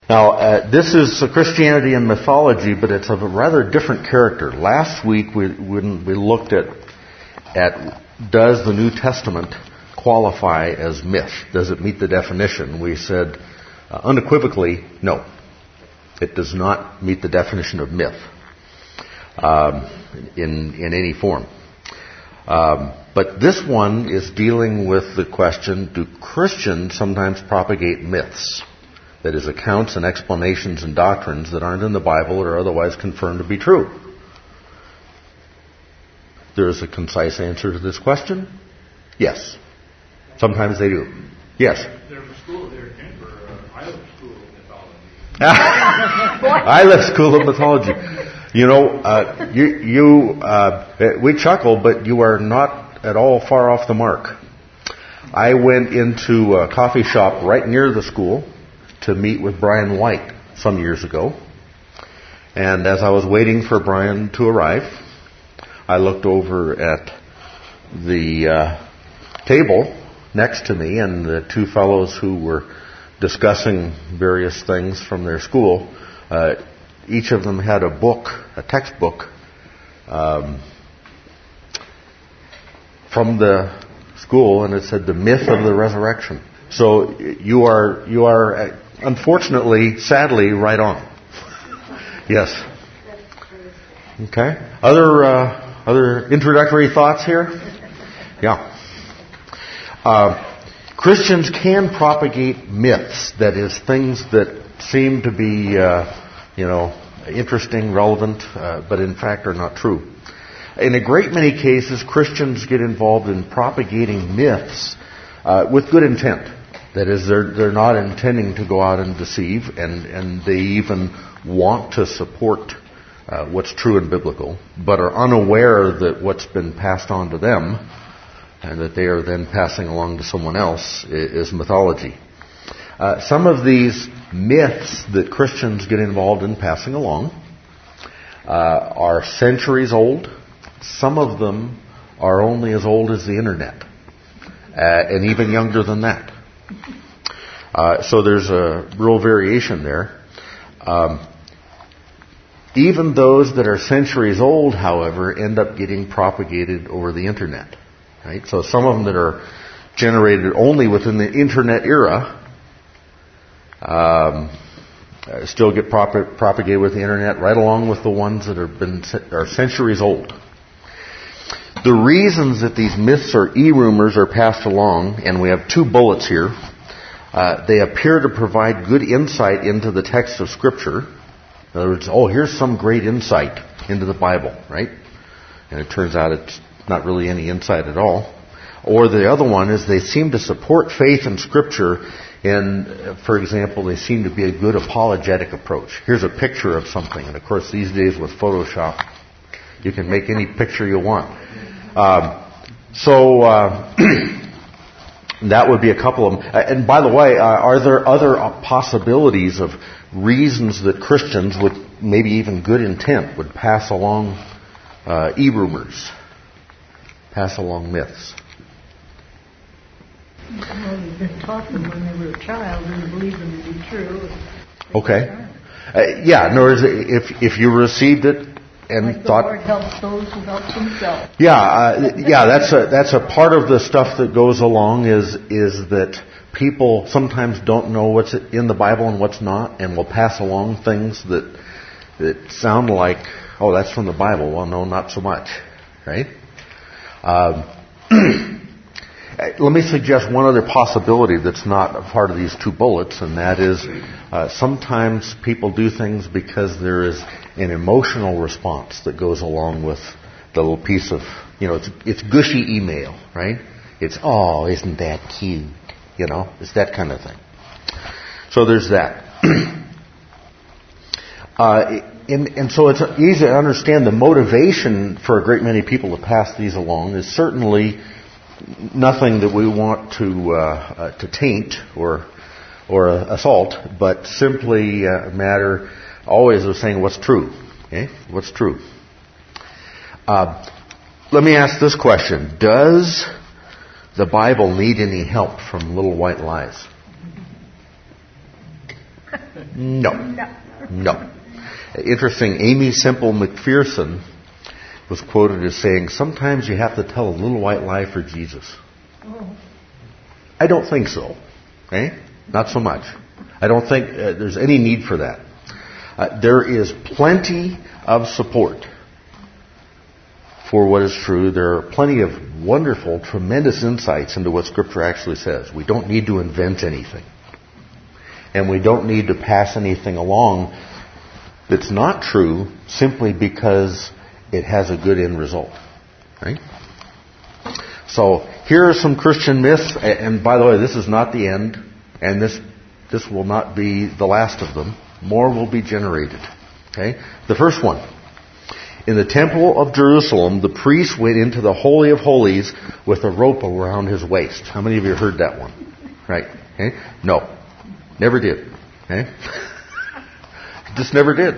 Now, this is Christianity and mythology, but it's of a rather different character. Last week, when we looked at does the New Testament qualify as myth? Does it meet the definition? We said unequivocally, no. It does not meet the definition of myth in any form. But this one is dealing with the question, do Christians sometimes propagate myths? That is, accounts and explanations and doctrines that aren't in the Bible or are otherwise confirmed to be true. There is a concise answer to this question. Yes. Sometimes they do. Yes. There's a school there in Denver, Iliff School of Mythology. Iliff School of Mythology. You know, we chuckle, but you are not at all far off the mark. I went into a coffee shop right near the school to meet with Brian White some years ago. And as I was waiting for Brian to arrive, I looked over at the table next to me, and the two fellows who were discussing various things from their school, each of them had a book, a textbook, from the school, and it said The Myth of the Resurrection. So you are unfortunately, sadly, right on. Yes. Okay. Other introductory thoughts here? Yeah. Christians can propagate myths, that is, things that seem to be, interesting, relevant, but in fact are not true. In a great many cases, Christians get involved in propagating myths with good intent. That is, they're not intending to go out and deceive, and they even want to support what's true and biblical, but are unaware that what's been passed on to them and that they are then passing along to someone else is mythology. Some of these myths that Christians get involved in passing along are centuries old. Some of them are only as old as the internet, and even younger than that. So there's a real variation there. Even those that are centuries old, however, end up getting propagated over the internet. Right? So some of them that are generated only within the internet era still get propagated with the internet, right along with the ones that are centuries old. The reasons that these myths or e-rumors are passed along, and we have two bullets here, they appear to provide good insight into the text of Scripture. In other words, here's some great insight into the Bible, right? And it turns out it's not really any insight at all. Or the other one is they seem to support faith in Scripture, and, for example, they seem to be a good apologetic approach. Here's a picture of something, and of course these days with Photoshop, you can make any picture you want. That would be a couple of them. And by the way, are there other possibilities of reasons that Christians, with maybe even good intent, would pass along e-rumors, pass along myths? Well, they've been taught them when they were a child and believe them to be true. Okay. In other words, if you received it and like thought, the Lord helps those who help themselves. That's a part of the stuff that goes along is that people sometimes don't know what's in the Bible and what's not, and will pass along things that sound like, that's from the Bible. Well, no, not so much, right? Let me suggest one other possibility that's not a part of these two bullets, and that is sometimes people do things because there is an emotional response that goes along with the little piece of, it's gushy email, right? It's, isn't that cute? It's that kind of thing. So there's that. And so it's easy to understand the motivation for a great many people to pass these along is certainly nothing that we want to taint or assault, but simply a matter always of saying what's true. Okay? What's true? Let me ask this question. Does the Bible need any help from little white lies? No. No. Interesting, Amy Semple McPherson was quoted as saying, sometimes you have to tell a little white lie for Jesus. Oh. I don't think so. Okay? Not so much. I don't think there's any need for that. There is plenty of support for what is true. There are plenty of wonderful, tremendous insights into what Scripture actually says. We don't need to invent anything. And we don't need to pass anything along that's not true simply because it has a good end result. Right? So here are some Christian myths, and by the way, this is not the end, and this will not be the last of them. More will be generated. Okay? The first one. In the temple of Jerusalem, the priest went into the Holy of Holies with a rope around his waist. How many of you heard that one? Right? Okay? No. Never did. Okay? Just never did.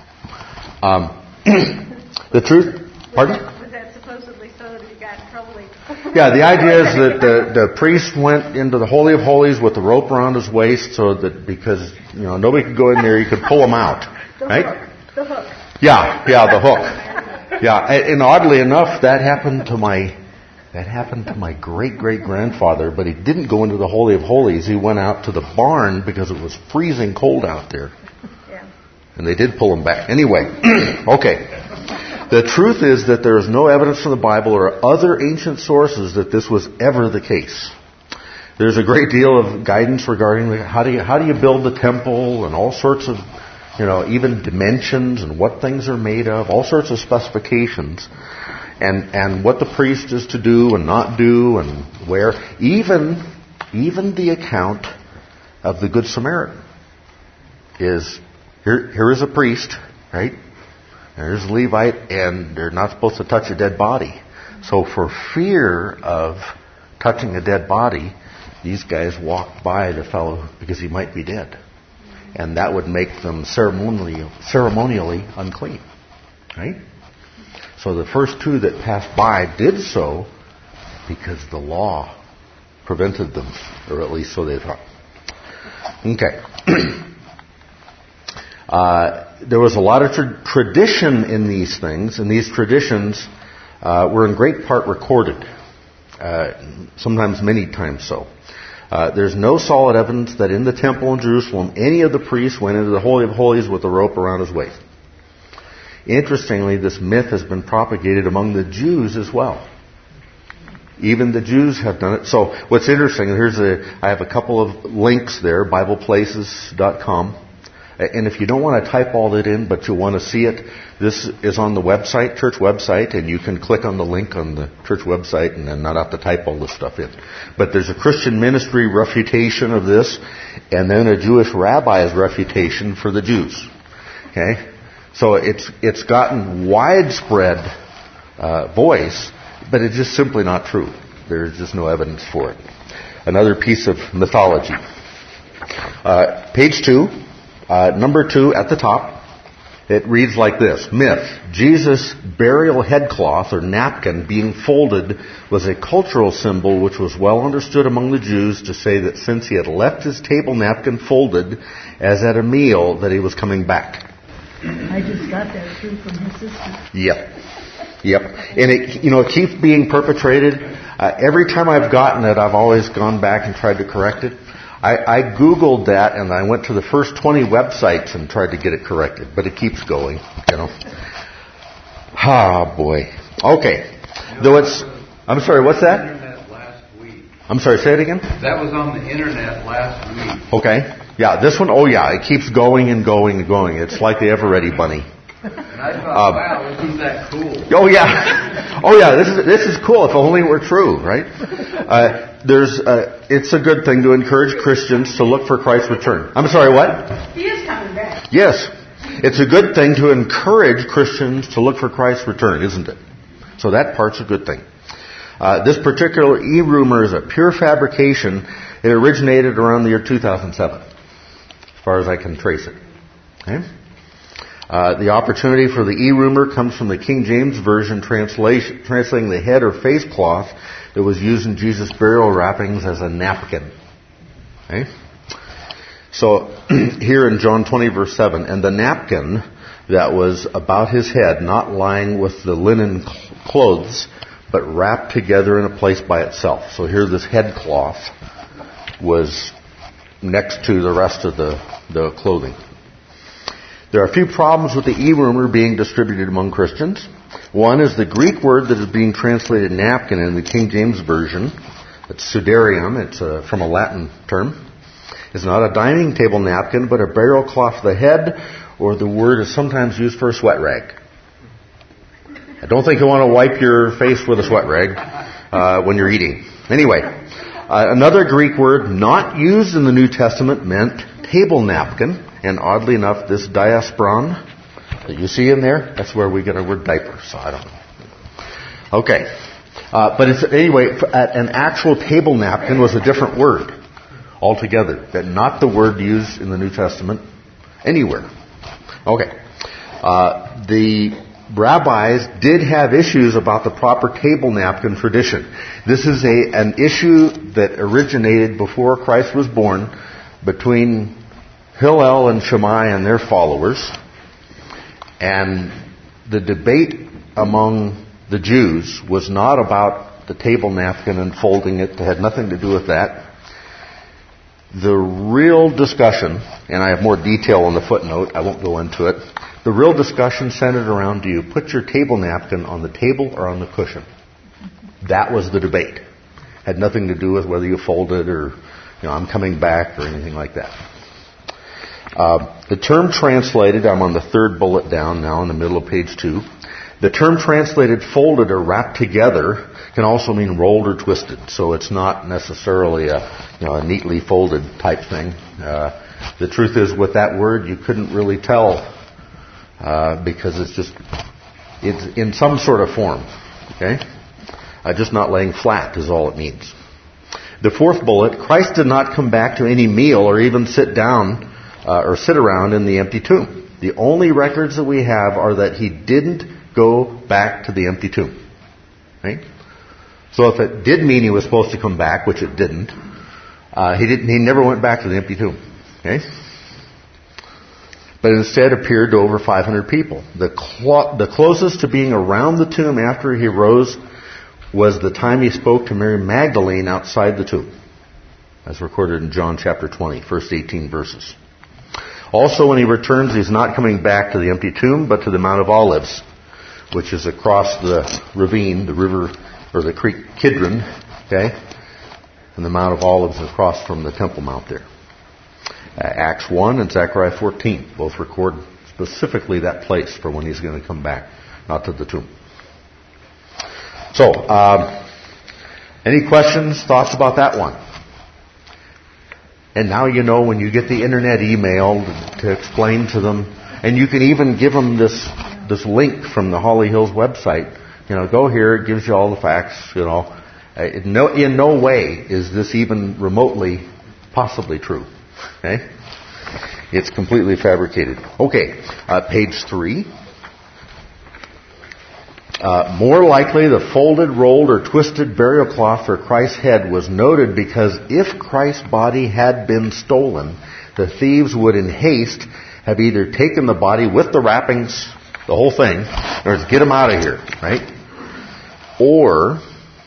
The truth... Pardon? Was that supposedly so that he got in trouble? Yeah, the idea is that the priest went into the Holy of Holies with the rope around his waist so that because, nobody could go in there, he could pull him out. Right? The hook. Yeah, the hook. Yeah, and oddly enough, that happened to my great-great-grandfather, but he didn't go into the Holy of Holies. He went out to the barn because it was freezing cold out there. Yeah. And they did pull him back. Anyway, okay. The truth is that there is no evidence from the Bible or other ancient sources that this was ever the case. There's a great deal of guidance regarding how do you build the temple and all sorts of, even dimensions and what things are made of, all sorts of specifications, and what the priest is to do and not do and where. Even the account of the Good Samaritan is here is a priest, right? There's a Levite, and they're not supposed to touch a dead body. So for fear of touching a dead body, these guys walked by the fellow because he might be dead. And that would make them ceremonially unclean. Right? So the first two that passed by did so because the law prevented them, or at least so they thought. Okay. There was a lot of tradition in these things, and these traditions were in great part recorded, sometimes many times so. There's no solid evidence that in the temple in Jerusalem any of the priests went into the Holy of Holies with a rope around his waist. Interestingly, this myth has been propagated among the Jews as well. Even the Jews have done it. So what's interesting, I have a couple of links there, BiblePlaces.com. And if you don't want to type all that in, but you want to see it, this is on the website, church website, and you can click on the link on the church website and then not have to type all this stuff in. But there's a Christian ministry refutation of this, and then a Jewish rabbi's refutation for the Jews. Okay? So it's gotten widespread voice, but it's just simply not true. There's just no evidence for it. Another piece of mythology. Page 2. Number 2 at the top, it reads like this. Myth. Jesus' burial headcloth or napkin being folded was a cultural symbol which was well understood among the Jews to say that since he had left his table napkin folded as at a meal, that he was coming back. I just got that too from his sister. Yep. And it keeps being perpetrated. Every time I've gotten it, I've always gone back and tried to correct it. I Googled that and I went to the first 20 websites and tried to get it corrected, but it keeps going, Ah, boy. Okay. Though I'm sorry, what's that? Internet last week. I'm sorry, say it again? That was on the internet last week. Okay. Yeah, this one, it keeps going and going and going. It's like the Ever-Ready bunny. And I thought, wow, isn't that cool? Oh yeah, this is cool. If only it were true, right? It's a good thing to encourage Christians to look for Christ's return. I'm sorry, what? He is coming back. Yes, it's a good thing to encourage Christians to look for Christ's return, isn't it? So that part's a good thing. This particular e-rumor is a pure fabrication. It originated around the year 2007, as far as I can trace it. Okay? The opportunity for the e-rumor comes from the King James Version translating the head or face cloth that was used in Jesus' burial wrappings as a napkin. Okay? So here in John 20 verse 7, and the napkin that was about his head, not lying with the linen clothes, but wrapped together in a place by itself. So here this headcloth was next to the rest of the clothing. There are a few problems with the e-rumor being distributed among Christians. One is the Greek word that is being translated napkin in the King James Version. It's sudarium. It's from a Latin term. It's not a dining table napkin, but a burial cloth for the head, or the word is sometimes used for a sweat rag. I don't think you want to wipe your face with a sweat rag when you're eating. Anyway, another Greek word not used in the New Testament meant table napkin, and oddly enough, this diasporon that you see in there, that's where we get our word diaper, so I don't know. Okay. But it's, anyway, an actual table napkin was a different word altogether. That not the word used in the New Testament anywhere. Okay. The rabbis did have issues about the proper table napkin tradition. This is an issue that originated before Christ was born between Hillel and Shammai and their followers. And the debate among the Jews was not about the table napkin and folding it. It had nothing to do with that. The real discussion, and I have more detail on the footnote, I won't go into it. The real discussion centered around, do you put your table napkin on the table or on the cushion? That was the debate. Had nothing to do with whether you fold it or, I'm coming back or anything like that. The term translated, I'm on the third bullet down now in the middle of page 2. The term translated folded or wrapped together can also mean rolled or twisted. So it's not necessarily a neatly folded type thing. The truth is, with that word, you couldn't really tell because it's in some sort of form. Okay? Just not laying flat is all it means. The fourth bullet, Christ did not come back to any meal or even sit down or sit around in the empty tomb. The only records that we have are that he didn't go back to the empty tomb. Right? So if it did mean he was supposed to come back, which it didn't, he never went back to the empty tomb. Okay? But instead appeared to over 500 people. The closest to being around the tomb after he rose was the time he spoke to Mary Magdalene outside the tomb, as recorded in John chapter 20, first 18 verses. Also, when he returns, he's not coming back to the empty tomb, but to the Mount of Olives, which is across the ravine, the river, or the creek Kidron, okay? And the Mount of Olives across from the Temple Mount there. Acts 1 and Zechariah 14 both record specifically that place for when he's going to come back, not to the tomb. So, any questions, thoughts about that one? And now you know when you get the internet email to explain to them, and you can even give them this link from the Holly Hills website. Go here, it gives you all the facts, In no way is this even remotely possibly true. Okay? It's completely fabricated. Okay, page 3. More likely, the folded, rolled, or twisted burial cloth for Christ's head was noted because if Christ's body had been stolen, the thieves would in haste have either taken the body with the wrappings, the whole thing, or get him out of here, right? Or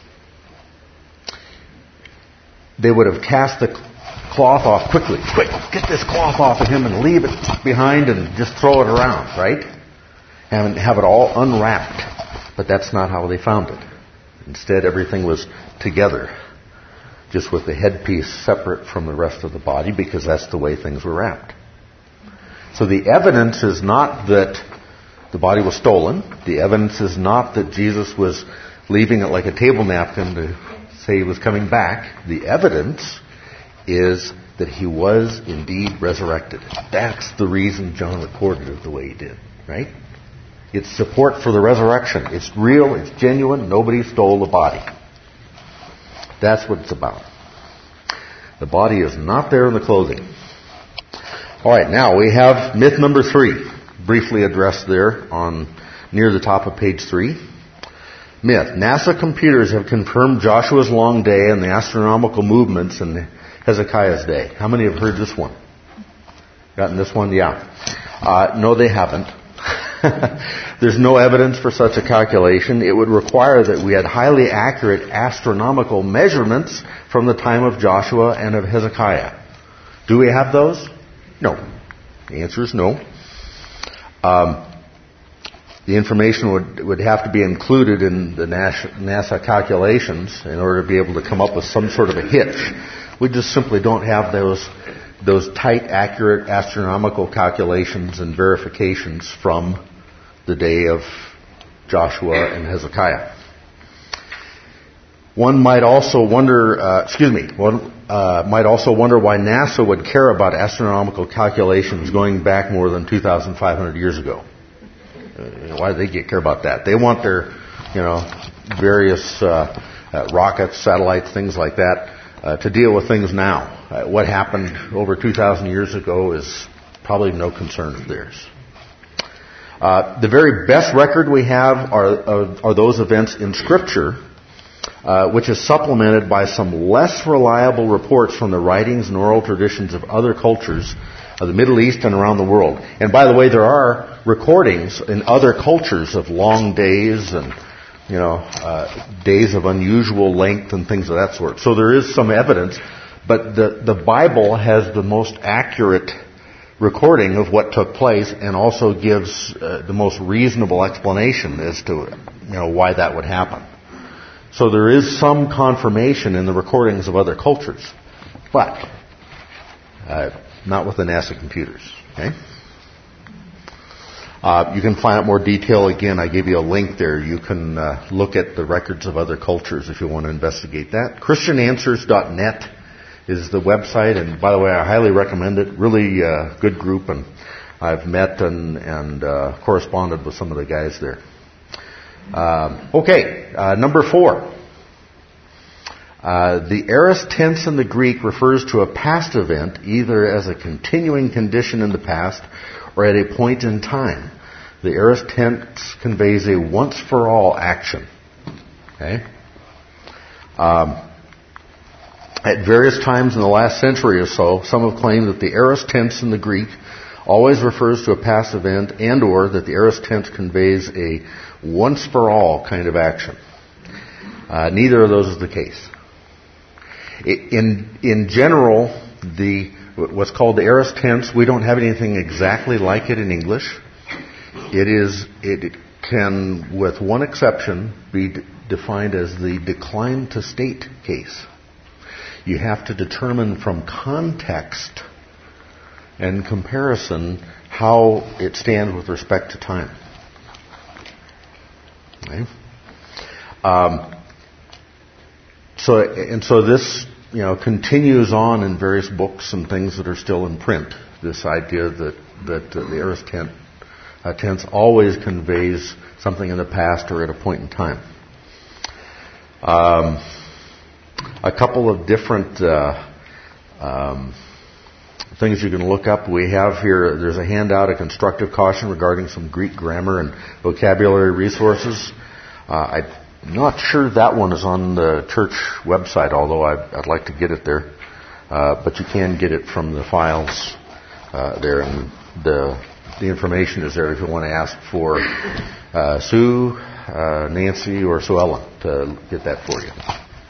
they would have cast the cloth off quickly. Quick, get this cloth off of him and leave it behind and just throw it around, right? And have it all unwrapped. But that's not how they found it. Instead, everything was together, just with the headpiece separate from the rest of the body, because that's the way things were wrapped. So the evidence is not that the body was stolen. The evidence is not that Jesus was leaving it like a table napkin to say he was coming back. The evidence is that he was indeed resurrected. That's the reason John recorded it the way he did, right? It's support for the resurrection. It's real, it's genuine, nobody stole the body. That's what it's about. The body is not there in the clothing. Alright, now we have myth number 3, briefly addressed there near the top of page 3. Myth. NASA computers have confirmed Joshua's long day and the astronomical movements in Hezekiah's day. How many have heard this one? Gotten this one? Yeah. No, they haven't. There's no evidence for such a calculation. It would require that we had highly accurate astronomical measurements from the time of Joshua and of Hezekiah. Do we have those? No. The answer is no. The information would have to be included in the NASA calculations in order to be able to come up with some sort of a hitch. We just simply don't have those tight, accurate astronomical calculations and verifications from the day of Joshua and Hezekiah. One might also wonder, might also wonder why NASA would care about astronomical calculations going back more than 2,500 years ago. Why do they care about that? They want their, various rockets, satellites, things like that, to deal with things now. What happened over 2,000 years ago is probably no concern of theirs. The very best record we have are those events in Scripture, which is supplemented by some less reliable reports from the writings and oral traditions of other cultures of the Middle East and around the world. And by the way, there are recordings in other cultures of long days and, days of unusual length and things of that sort. So there is some evidence, but the Bible has the most accurate recording of what took place and also gives the most reasonable explanation as to, why that would happen. So there is some confirmation in the recordings of other cultures, but not with the NASA computers. Okay. You can find out more detail. Again, I gave you a link there. You can look at the records of other cultures if you want to investigate that. ChristianAnswers.net is the website, and by the way, I highly recommend it. Really good group, and I've met and corresponded with some of the guys there. Number 4. The aorist tense in the Greek refers to a past event, either as a continuing condition in the past or at a point in time. The aorist tense conveys a once-for-all action. Okay? At various times in the last century or so, some have claimed that the aorist tense in the Greek always refers to a past event and or that the aorist tense conveys a once-for-all kind of action. Neither of those is the case. In general, what's called the aorist tense, we don't have anything exactly like it in English. It can, with one exception, be defined as the decline to state case. You have to determine from context and comparison how it stands with respect to time. Okay? So this, continues on in various books and things that are still in print. This idea that the aorist tense always conveys something in the past or at a point in time. A couple of different things you can look up. We have here, there's a handout, a constructive caution regarding some Greek grammar and vocabulary resources. I'm not sure that one is on the church website, although I'd like to get it there. But you can get it from the files there, and the information is there if you want to ask for Sue, Nancy, or Sue Ellen to get that for you.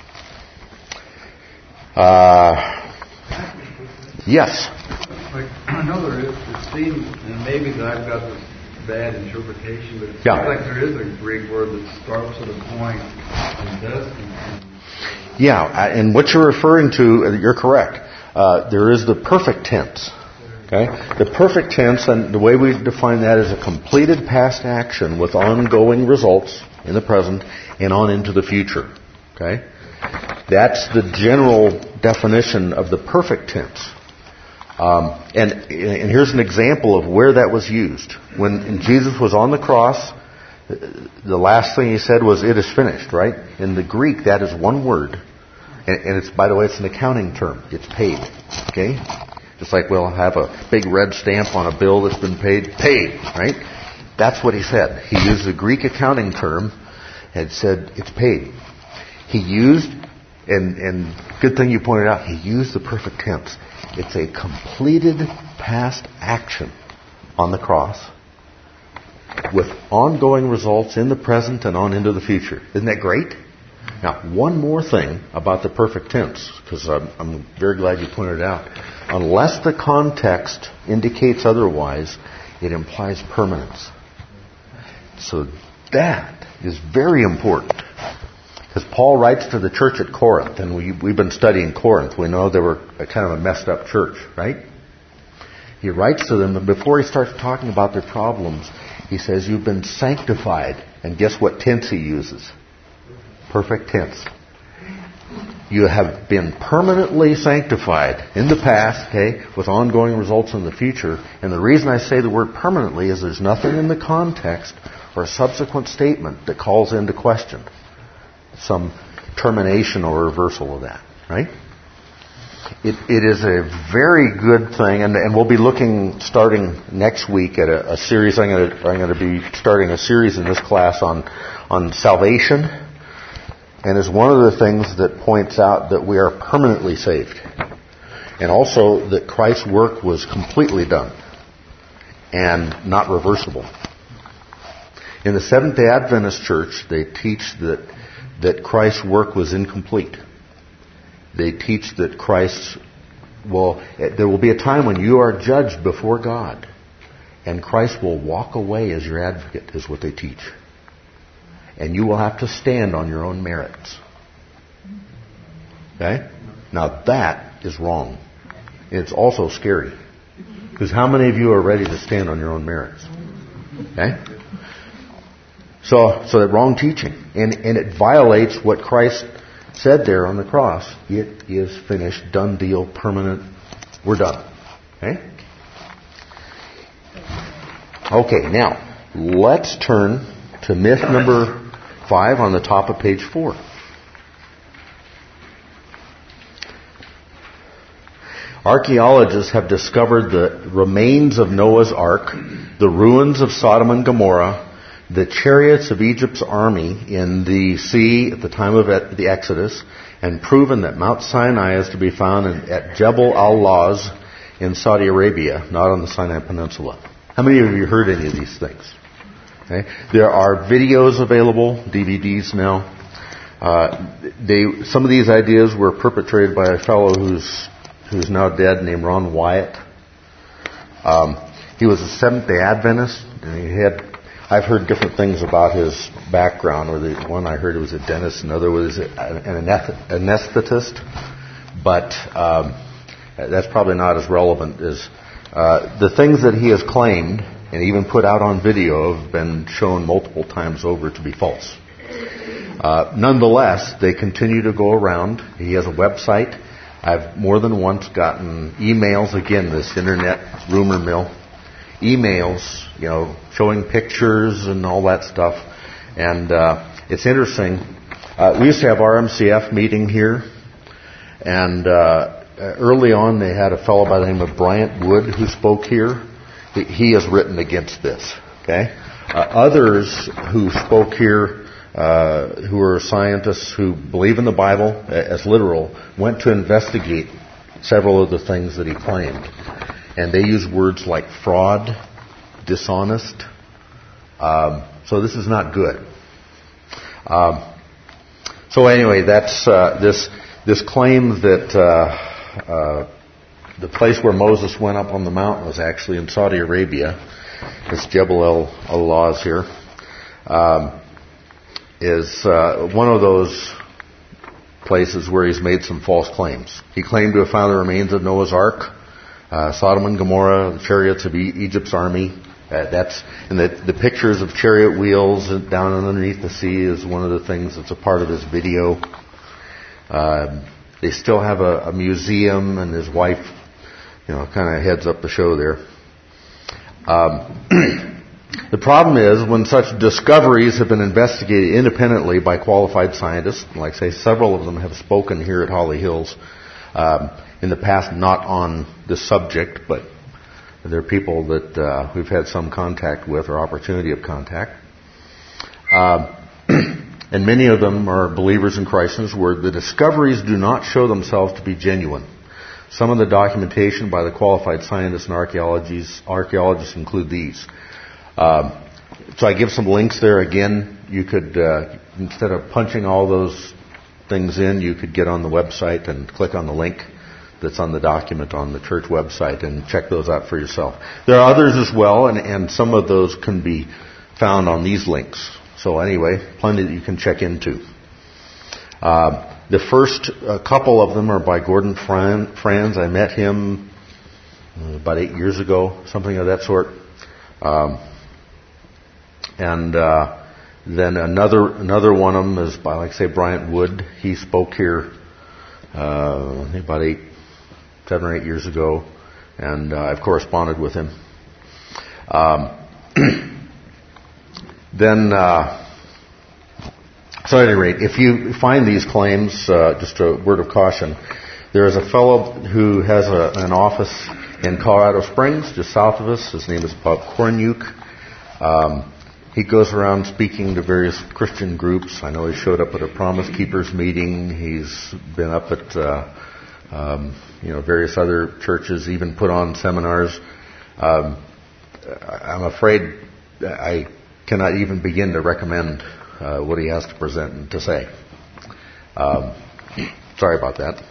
Yes. I know there is. It seems, and maybe that I've got this bad interpretation, but it seems like there is a Greek word that starts with a point and does. Yeah, and what you're referring to, you're correct. There is the perfect tense. Okay, the perfect tense, and the way we define that is a completed past action with ongoing results in the present and on into the future. Okay, that's the general definition of the perfect tense. And here's an example of where that was used. When Jesus was on the cross, the last thing he said was, "It is finished," right? In the Greek, that is one word. And it's, by the way, it's an accounting term. It's paid. Okay? Just like we'll have a big red stamp on a bill that's been paid, right? That's what he said. He used the Greek accounting term and said, it's paid. He used, and good thing you pointed out, he used the perfect tense. It's a completed past action on the cross with ongoing results in the present and on into the future. Isn't that great? Now, one more thing about the perfect tense, because I'm very glad you pointed it out. Unless the context indicates otherwise, it implies permanence. So that is very important. Because Paul writes to the church at Corinth, and we've been studying Corinth. We know they were a kind of a messed up church, right? He writes to them, and before he starts talking about their problems, he says, you've been sanctified. And guess what tense he uses? Perfect tense. You have been permanently sanctified in the past, okay, with ongoing results in the future. And the reason I say the word permanently is there's nothing in the context or a subsequent statement that calls into question some termination or reversal of that, right? It is a very good thing, and we'll be looking starting next week at a series. I'm going to be starting a series in this class on salvation, and it's one of the things that points out that we are permanently saved, and also that Christ's work was completely done and not reversible. In the Seventh-day Adventist Church, they teach that Christ's work was incomplete. They teach that there will be a time when you are judged before God, and Christ will walk away as your advocate, is what they teach. And you will have to stand on your own merits. Okay? Now that is wrong. It's also scary. Because how many of you are ready to stand on your own merits? Okay? So that wrong teaching. And it violates what Christ said there on the cross. It is finished, done deal, permanent. We're done. Okay? Okay, now, let's turn to myth number 5 on the top of page 4. Archaeologists have discovered the remains of Noah's Ark, the ruins of Sodom and Gomorrah, the chariots of Egypt's army in the sea at the time of the Exodus, and proven that Mount Sinai is to be found at Jebel al-Lawz in Saudi Arabia, not on the Sinai Peninsula. How many of you heard any of these things? Okay. There are videos available, DVDs now. Some of these ideas were perpetrated by a fellow who's now dead named Ron Wyatt. He was a Seventh-day Adventist, and I've heard different things about his background. Or the one I heard was a dentist, another was an anesthetist. But that's probably not as relevant as the things that he has claimed and even put out on video have been shown multiple times over to be false. Nonetheless, they continue to go around. He has a website. I've more than once gotten emails, again, this internet rumor mill, emails, showing pictures and all that stuff. And it's interesting. We used to have RMCF meeting here, and early on they had a fellow by the name of Bryant Wood who spoke here. He has written against this. Okay, others who spoke here, who are scientists who believe in the Bible as literal, went to investigate several of the things that he claimed. And they use words like fraud, dishonest. So this is not good. So anyway, that's this claim that the place where Moses went up on the mountain was actually in Saudi Arabia. It's Jebel al-Lawz here. Is one of those places where he's made some false claims. He claimed to have found the remains of Noah's Ark, Sodom and Gomorrah, the chariots of Egypt's army. And the pictures of chariot wheels down underneath the sea is one of the things that's a part of his video. They still have a museum, and his wife, kind of heads up the show there. The problem is when such discoveries have been investigated independently by qualified scientists, like I say, several of them have spoken here at Holly Hills in the past, not on this subject, but they're people that we've had some contact with or opportunity of contact. And many of them are believers in Christ and His Word. The discoveries do not show themselves to be genuine. Some of the documentation by the qualified scientists and archaeologists include these. So I give some links there. Again, you could, instead of punching all those things in, you could get on the website and click on the link that's on the document on the church website and check those out for yourself. There are others as well, and some of those can be found on these links. So anyway, plenty that you can check into. The first couple of them are by Gordon Franz. I met him about 8 years ago, something of that sort. And then another one of them is by, like say, Bryant Wood. He spoke here I think about 7 or 8 years ago, and I've corresponded with him. Then, so at any rate, if you find these claims, just a word of caution, there is a fellow who has an office in Colorado Springs, just south of us. His name is Bob Kornyuk. He goes around speaking to various Christian groups. I know he showed up at a Promise Keepers meeting. He's been up at various other churches, even put on seminars. I'm afraid I cannot even begin to recommend what he has to present and to say. Sorry about that.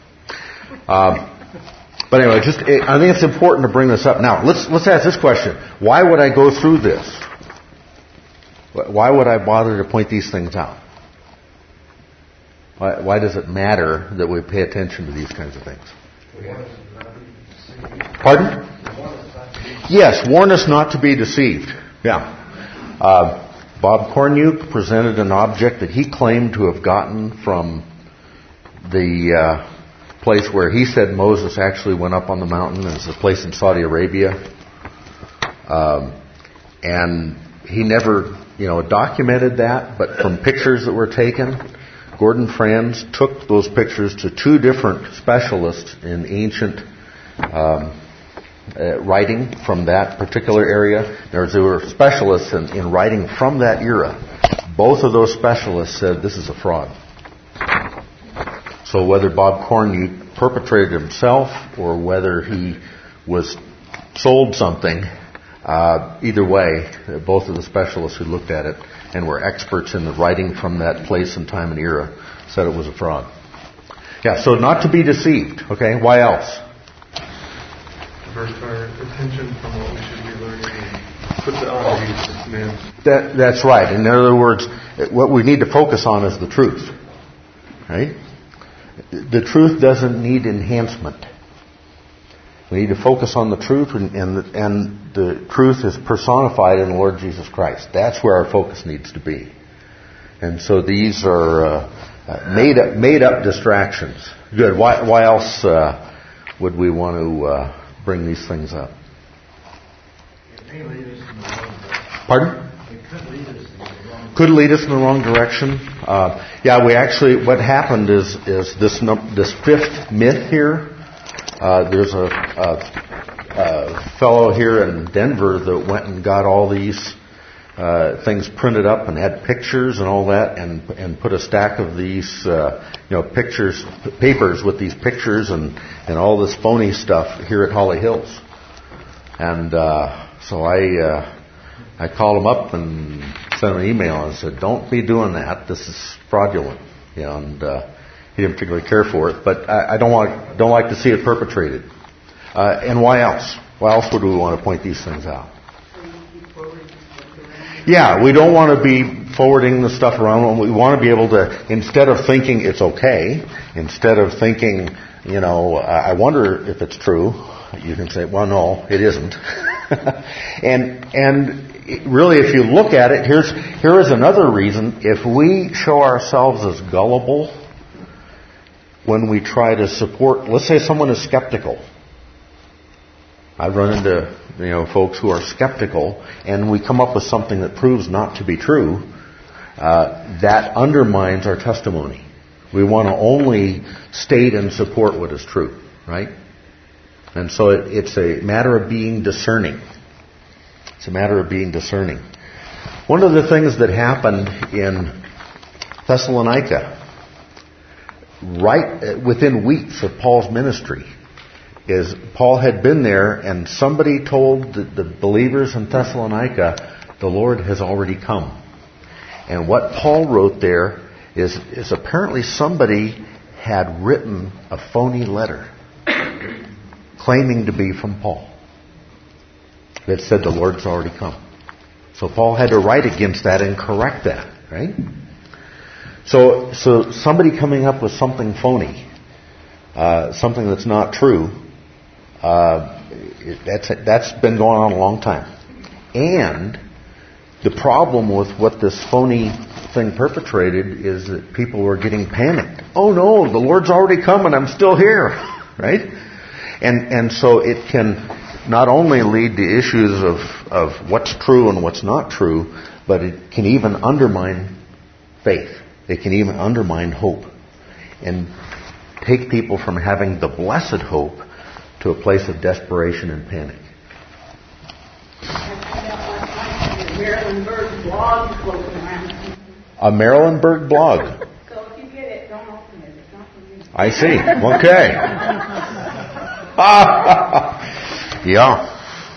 But anyway, I think it's important to bring this up. Now, let's ask this question. Why would I go through this? Why would I bother to point these things out? Why does it matter that we pay attention to these kinds of things? Pardon? Yes, warn us not to be deceived. Yeah. Bob Kornyuk presented an object that he claimed to have gotten from the place where he said Moses actually went up on the mountain. It's a place in Saudi Arabia. And he never, documented that, but from pictures that were taken, Gordon Franz took those pictures to 2 different specialists in ancient writing from that particular area. There were specialists in writing from that era. Both of those specialists said this is a fraud. So whether Bob Kornyuk perpetrated himself or whether he was sold something, either way, both of the specialists who looked at it and were experts in the writing from that place and time and era said it was a fraud. Yeah, so not to be deceived. Okay, why else? Divert our attention from what we should be learning and put the eyes man. That's right. In other words, what we need to focus on is the truth. Right? The truth doesn't need enhancement. We need to focus on the truth, and the truth is personified in the Lord Jesus Christ. That's where our focus needs to be. And so these are made up distractions. Good. Why else would we want to bring these things up? It may lead us in the wrong direction. Pardon? It could lead us in the wrong direction. Could lead us in the wrong direction. We actually, what happened is this fifth myth here. There's a fellow here in Denver that went and got all these things printed up and had pictures and all that, and put a stack of these papers with these pictures and all this phony stuff here at Holly Hills. And so I called him up and sent him an email and said, "Don't be doing that. This is fraudulent." And he didn't particularly care for it, but I don't like to see it perpetrated. And why else? Why else would we want to point these things out? Yeah, we don't want to be forwarding the stuff around. We want to be able to, instead of thinking it's okay, instead of thinking, I wonder if it's true, you can say, well, no, it isn't. and really, if you look at it, here is another reason. If we show ourselves as gullible when we try to support, let's say someone is skeptical. I've run into folks who are skeptical, and we come up with something that proves not to be true. That undermines our testimony. We want to only state and support what is true, right? And so it's a matter of being discerning. It's a matter of being discerning. One of the things that happened in Thessalonica, right within weeks of Paul's ministry, is Paul had been there and somebody told the believers in Thessalonica, the Lord has already come. And what Paul wrote there is apparently somebody had written a phony letter claiming to be from Paul that said the Lord's already come. So Paul had to write against that and correct that, right? So somebody coming up with something phony, something that's not true, that's been going on a long time. And the problem with what this phony thing perpetrated is that people were getting panicked. Oh no, the Lord's already come and I'm still here, right? And so it can not only lead to issues of what's true and what's not true, but it can even undermine faith. It can even undermine hope and take people from having the blessed hope to a place of desperation and panic. Marylandburg blog floating around. A Marylandburg blog. So if you get it, don't open it. It's not for me. I see. Okay. Yeah.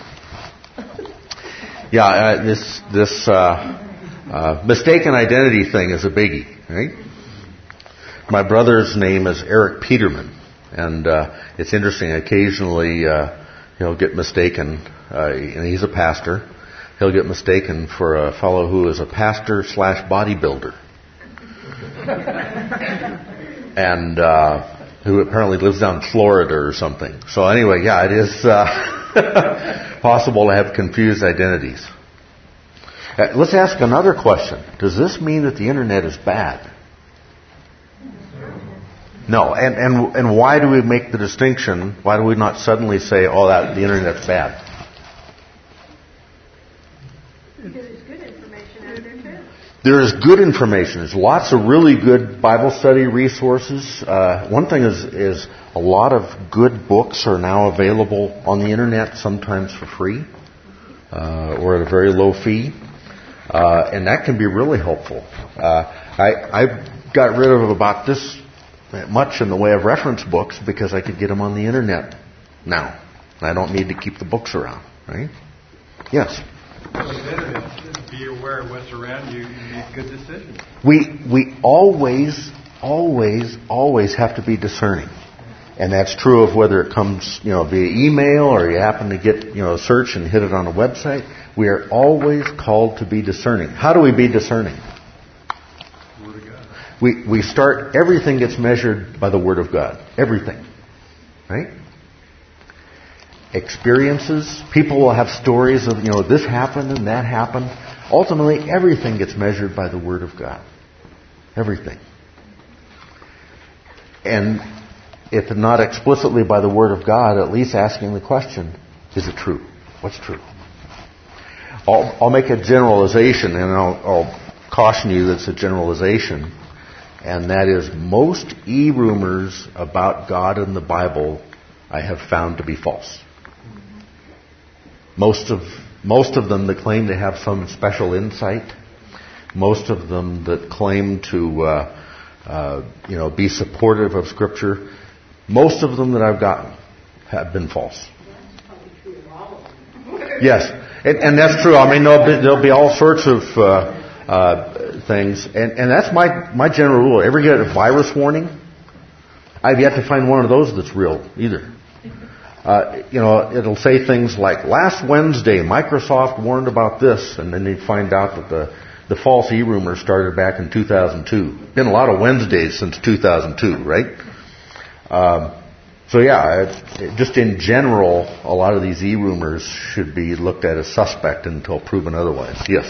Yeah. This mistaken identity thing is a biggie, right? My brother's name is Eric Peterman, and it's interesting. Occasionally, he'll get mistaken, and he's a pastor. He'll get mistaken for a fellow who is a pastor / bodybuilder, and who apparently lives down in Florida or something. So anyway, yeah, it is possible to have confused identities. Let's ask another question. Does this mean that the internet is bad? No. And why do we make the distinction? Why do we not suddenly say, oh, that the internet's bad? Because there's good information out there too. There is good information. There's lots of really good Bible study resources. One thing is a lot of good books are now available on the internet, sometimes for free or at a very low fee. And that can be really helpful. I got rid of about this much in the way of reference books because I could get them on the internet now. I don't need to keep the books around, right? Yes? Well, the internet, just be aware of what's around you and make good decisions. We always have to be discerning. And that's true of whether it comes, via email or you happen to get, a search and hit it on a website. We are always called to be discerning. How do we be discerning? Word of God. We start, everything gets measured by the Word of God. Everything. Right? Experiences. People will have stories of, this happened and that happened. Ultimately, everything gets measured by the Word of God. Everything. And if not explicitly by the Word of God, at least asking the question, is it true? What's true? I'll make a generalization, and I'll caution you that it's a generalization, and that is most e-rumors about God and the Bible I have found to be false. Most of them that claim to have some special insight, most of them that claim to be supportive of Scripture, most of them that I've gotten have been false. Yes, and that's true. I mean, there'll be all sorts of things, and that's my general rule. Ever get a virus warning? I've yet to find one of those that's real either. It'll say things like, last Wednesday, Microsoft warned about this, and then you find out that the false e-rumor started back in 2002. Been a lot of Wednesdays since 2002, right? Just in general, a lot of these e-rumors should be looked at as suspect until proven otherwise. Yes?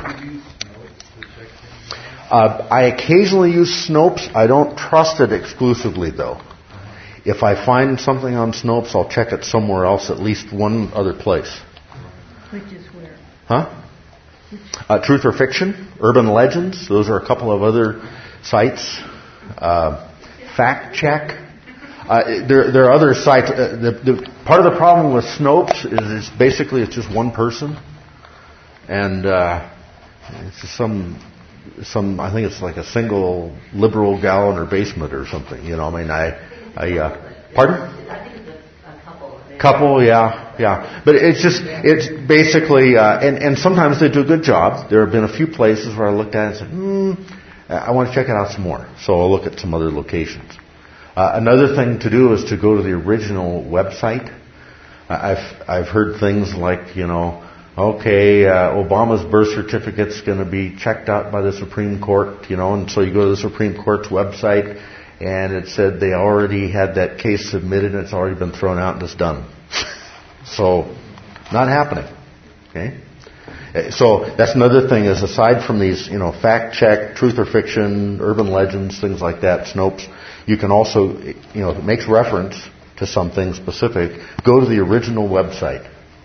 I occasionally use Snopes. I don't trust it exclusively, though. If I find something on Snopes, I'll check it somewhere else, at least one other place. Which is where? Huh? Truth or Fiction, Urban Legends. Those are a couple of other sites. Fact Check. There are other sites. Part of the problem with Snopes is it's just one person, and it's just some. I think it's like a single liberal gal in her basement or something. Pardon? I think it's a couple Couple, yeah. But it's basically, and sometimes they do a good job. There have been a few places where I looked at it and said, I want to check it out some more. So I'll look at some other locations. Another thing to do is to go to the original website. I've heard things like, okay, Obama's birth certificate's going to be checked out by the Supreme Court, and so you go to the Supreme Court's website, and it said they already had that case submitted, and it's already been thrown out, and it's done. So, not happening. Okay? So, that's another thing, is aside from these, fact check, truth or fiction, urban legends, things like that, Snopes, you can also, if it makes reference to something specific, go to the original website.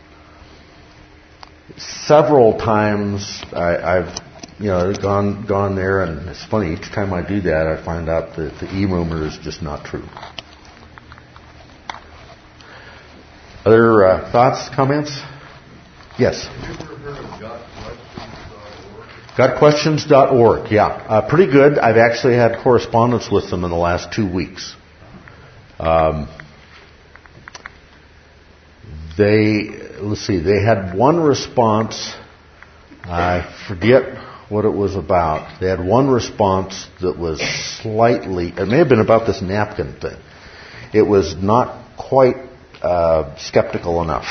Several times I've gone there, and it's funny, each time I do that I find out that the e-rumor is just not true. Other thoughts, comments? Yes? Have you ever heard of GotQuestions.org, yeah. Pretty good. I've actually had correspondence with them in the last 2 weeks. They had one response. I forget what it was about. They had one response that was slightly, it may have been about this napkin thing. It was not quite skeptical enough.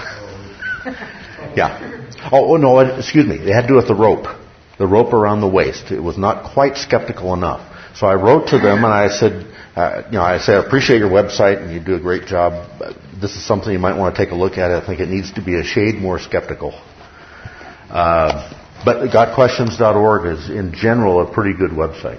Yeah. Oh, no, excuse me. They had to do with the rope around the waist. It was not quite skeptical enough. So I wrote to them and I said, I appreciate your website and you do a great job. This is something you might want to take a look at. I think it needs to be a shade more skeptical. But GotQuestions.org is in general a pretty good website.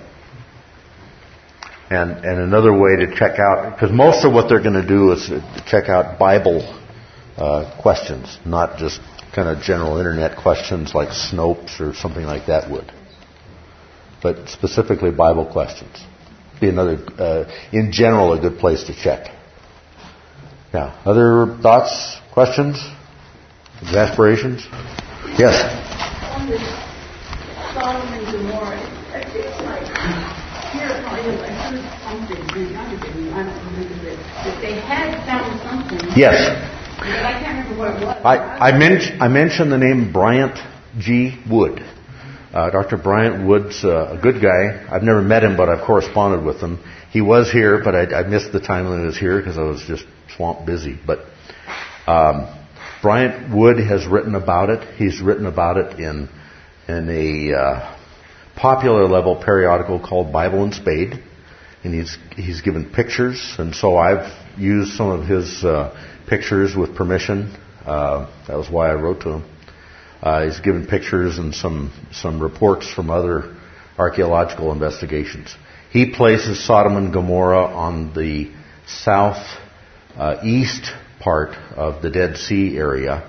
And another way to check out, because most of what they're going to do is check out Bible questions, not just kind of general internet questions like Snopes or something like that would. But specifically Bible questions. Be another, in general, a good place to check. Yeah. Other thoughts, questions, exasperations? Yes. On this Sodom and Gomorrah, it seems like here I heard something, I don't remember this, that they had found something. Yes. But I can't remember what it was. I mentioned the name Bryant G. Wood. Dr. Bryant Wood's a good guy. I've never met him, but I've corresponded with him. He was here, but I missed the time when he was here because I was just swamped busy. But Bryant Wood has written about it. He's written about it in a popular level periodical called Bible and Spade, and he's given pictures, and so I've used some of his pictures with permission. That was why I wrote to him. He's given pictures and some reports from other archaeological investigations. He places Sodom and Gomorrah on the southeast part of the Dead Sea area,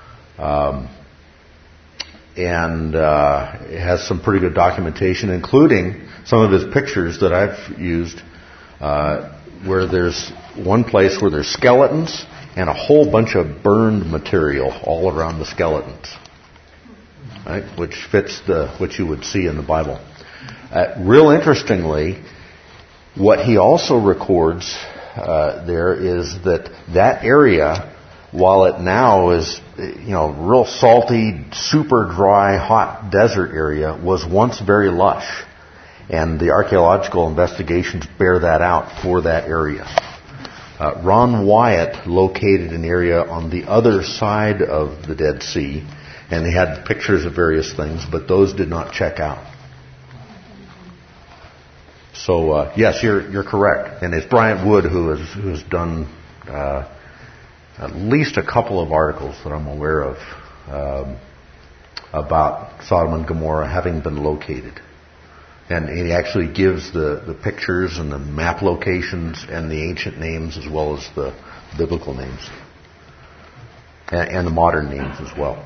and it has some pretty good documentation, including some of his pictures that I've used, where there's one place where there's skeletons and a whole bunch of burned material all around the skeletons. Right, which fits what you would see in the Bible. Real interestingly, what he also records there is that area, while it now is real salty, super dry, hot desert area, was once very lush, and the archaeological investigations bear that out for that area. Ron Wyatt located an area on the other side of the Dead Sea. And they had pictures of various things, but those did not check out. So yes, you're correct, and it's Bryant Wood who's done at least a couple of articles that I'm aware of about Sodom and Gomorrah having been located, and he actually gives the pictures and the map locations and the ancient names as well as the biblical names and the modern names as well.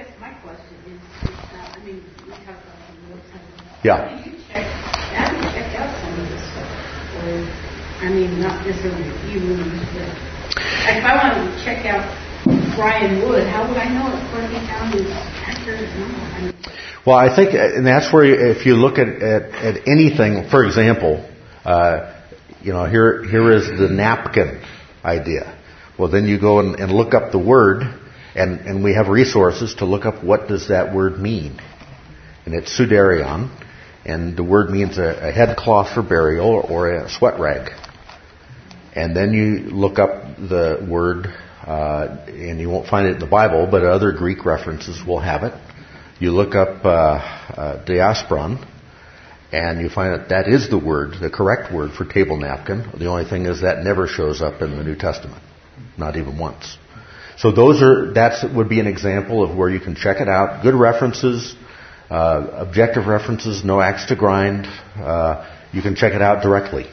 Yeah. How do you check out some of this stuff? Or, not necessarily e-rumors, but if I wanted to check out Brian Wood, how would I know if what he found is accurate or not? Well, I think, and that's where if you look at anything, for example, here is the napkin idea. Well, then you go and look up the word, and we have resources to look up what does that word mean. And it's sudarion, and the word means a headcloth for burial or a sweat rag. And then you look up the word, and you won't find it in the Bible, but other Greek references will have it. You look up diasporon, and you find that is the word, the correct word for table napkin. The only thing is that never shows up in the New Testament, not even once. So that would be an example of where you can check it out. Good references, objective references, no axe to grind. You can check it out directly.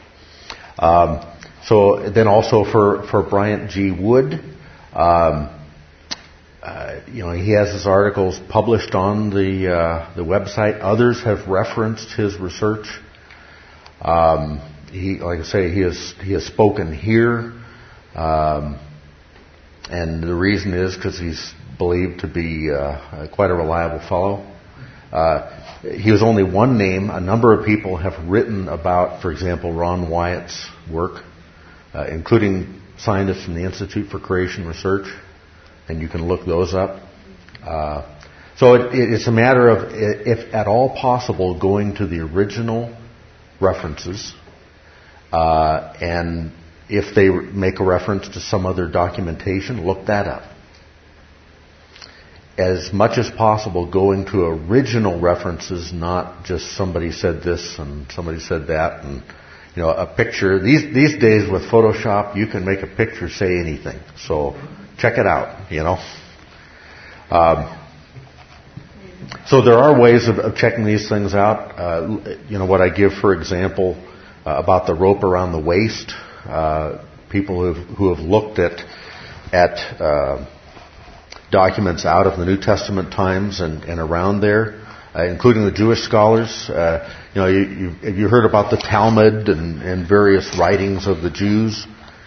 So then also for Bryant G. Wood, he has his articles published on the website. Others have referenced his research. He has spoken here, and the reason is because he's believed to be quite a reliable fellow. He was only one name. A number of people have written about, for example, Ron Wyatt's work, including scientists from the Institute for Creation Research, and you can look those up. So it's a matter of, if at all possible, going to the original references, and if they make a reference to some other documentation, look that up. As much as possible, going to original references, not just somebody said this and somebody said that, and a picture. These days with Photoshop, you can make a picture say anything. So check it out. So there are ways of checking these things out. What I give, for example, about the rope around the waist. People who have looked at documents out of the New Testament times and around there, including the Jewish scholars. You heard about the Talmud and various writings of the Jews.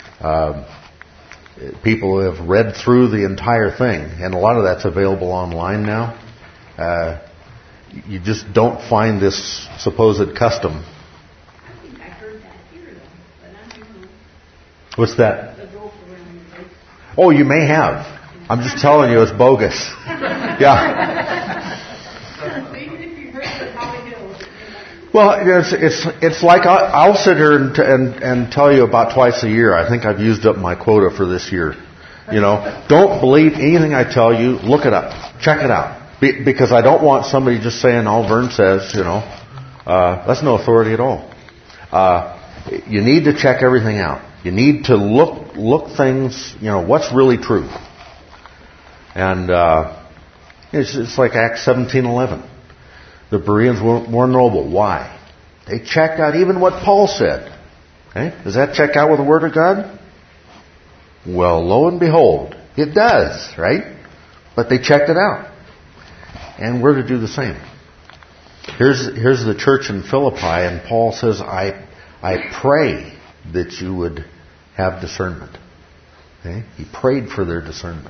People have read through the entire thing, and a lot of that's available online now. You just don't find this supposed custom. I think I heard that here, though, but I don't know. What's that? The rope around the waist. Oh, you may have. I'm just telling you, it's bogus. Yeah. Even if you heard it, probably do. Well, it's like I'll sit here and tell you about twice a year. I think I've used up my quota for this year. Don't believe anything I tell you. Look it up. Check it out. Because I don't want somebody just saying all Vern says. That's no authority at all. You need to check everything out. You need to look things. What's really true. And it's like Acts 17:11. The Bereans were more noble. Why? They checked out even what Paul said. Okay? Does that check out with the Word of God? Well, lo and behold, it does, right? But they checked it out. And we're to do the same. Here's the church in Philippi, and Paul says, I pray that you would have discernment. Okay? He prayed for their discernment.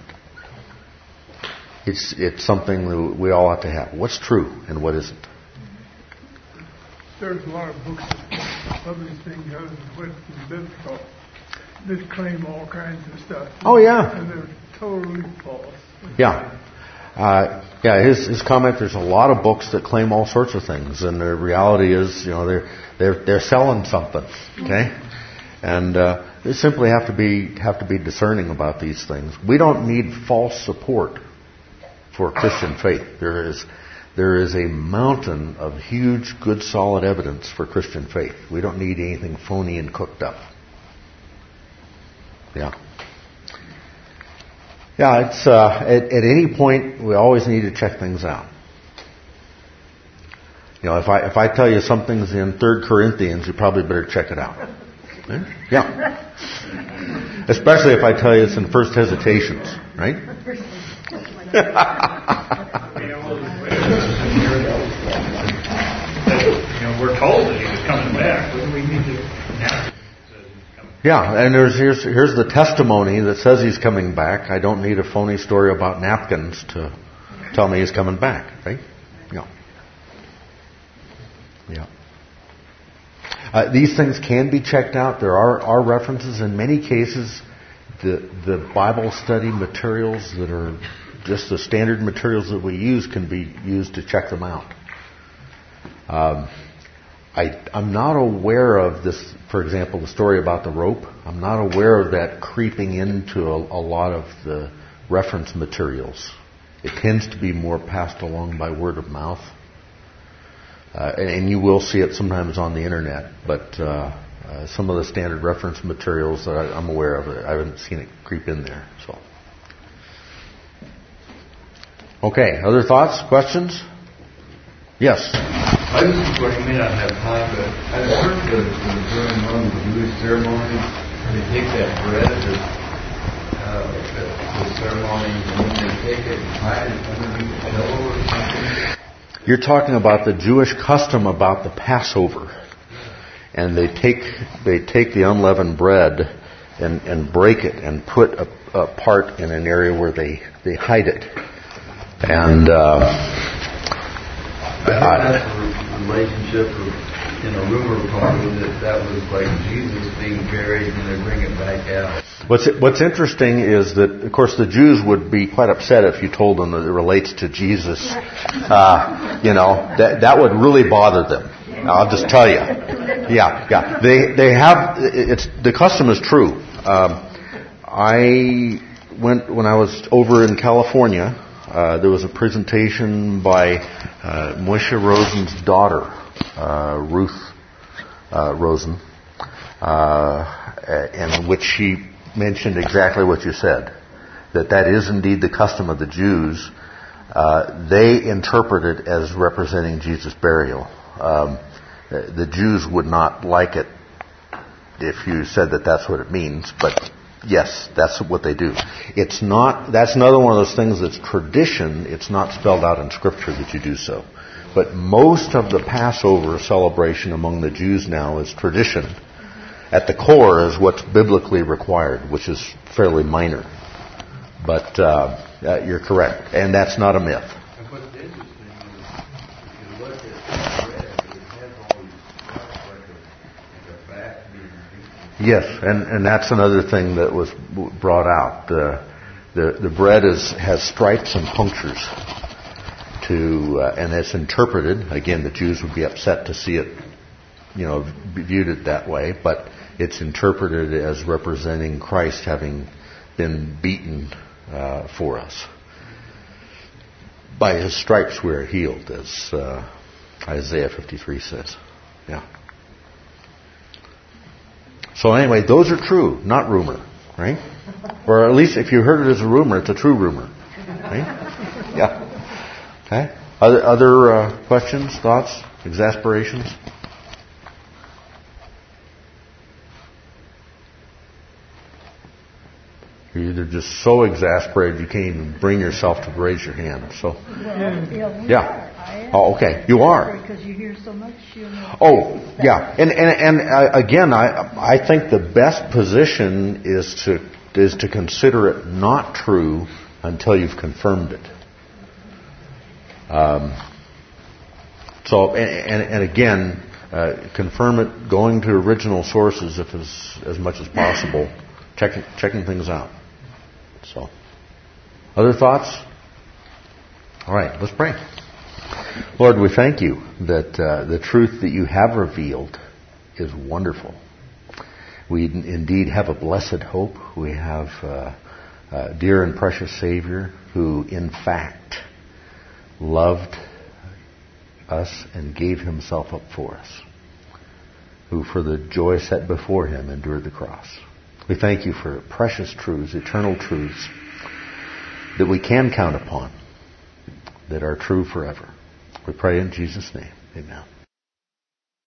It's something that we all ought to have. What's true and what isn't? There's a lot of books published things other than what's biblical that claim all kinds of stuff. Oh, yeah. And they're totally false. Yeah. His comment, there's a lot of books that claim all sorts of things, and the reality is, they're selling something. Okay? And they simply have to be discerning about these things. We don't need false support for Christian faith. There is a mountain of huge, good, solid evidence for Christian faith. We don't need anything phony and cooked up. Yeah. Yeah, it's at any point we always need to check things out. If I tell you something's in 3 Corinthians, you probably better check it out. Okay? Yeah. Especially if I tell you it's in 1 Hesitations, right? We're told that he was coming back. What do we need to now? Yeah, and here's the testimony that says he's coming back. I don't need a phony story about napkins to tell me he's coming back, right? Yeah. These things can be checked out. There are references. In many cases, the Bible study materials that are just the standard materials that we use can be used to check them out. I'm not aware of this, for example, the story about the rope. I'm not aware of that creeping into a lot of the reference materials. It tends to be more passed along by word of mouth. And you will see it sometimes on the internet, but some of the standard reference materials that I'm aware of, I haven't seen it creep in there. So, okay, other thoughts, questions? Yes. I was just wondering, you may not have time, but I've heard that during one of the Jewish ceremonies, they take that bread at the ceremony, and then they take it and hide it underneath the pillow or something. You're talking about the Jewish custom about the Passover. And they take the unleavened bread and break it and put a part in an area where they hide it. And that's a relationship in a rumor probably that was like Jesus being buried and they bring it back out. What's interesting is that, of course, the Jews would be quite upset if you told them that it relates to Jesus. That would really bother them. I'll just tell you. Yeah. They have, the custom is true. I went, when I was over in California, there was a presentation by Moshe Rosen's daughter, Ruth Rosen, in which she mentioned exactly what you said, that is indeed the custom of the Jews. They interpret it as representing Jesus' burial. The Jews would not like it if you said that that's what it means, but yes, that's what they do. That's another one of those things that's tradition. It's not spelled out in Scripture that you do so. But most of the Passover celebration among the Jews now is tradition. At the core is what's biblically required, which is fairly minor. But you're correct, and that's not a myth. And what's interesting is, if you look at the bread, it has all these spots like a back being beaten. Yes, and that's another thing that was brought out. The bread has stripes and punctures and it's interpreted. Again, the Jews would be upset to see it, viewed it that way, but it's interpreted as representing Christ having been beaten for us. By his stripes we are healed, as Isaiah 53 says. Yeah. So anyway, those are true, not rumor, right? Or at least if you heard it as a rumor, it's a true rumor, right? Yeah. Okay. Other questions, thoughts, exasperations? You're either just so exasperated you can't even bring yourself to raise your hand. So, yeah. Oh, okay. You are. Because you hear so much. Oh, yeah. And again, I think the best position is to consider it not true until you've confirmed it. So again, confirm it going to original sources if as much as possible, checking things out. So, other thoughts? All right, let's pray. Lord, we thank you that the truth that you have revealed is wonderful. We indeed have a blessed hope. We have a dear and precious Savior who, in fact, loved us and gave himself up for us, who for the joy set before him endured the cross. We thank you for precious truths, eternal truths that we can count upon, that are true forever. We pray in Jesus' name. Amen.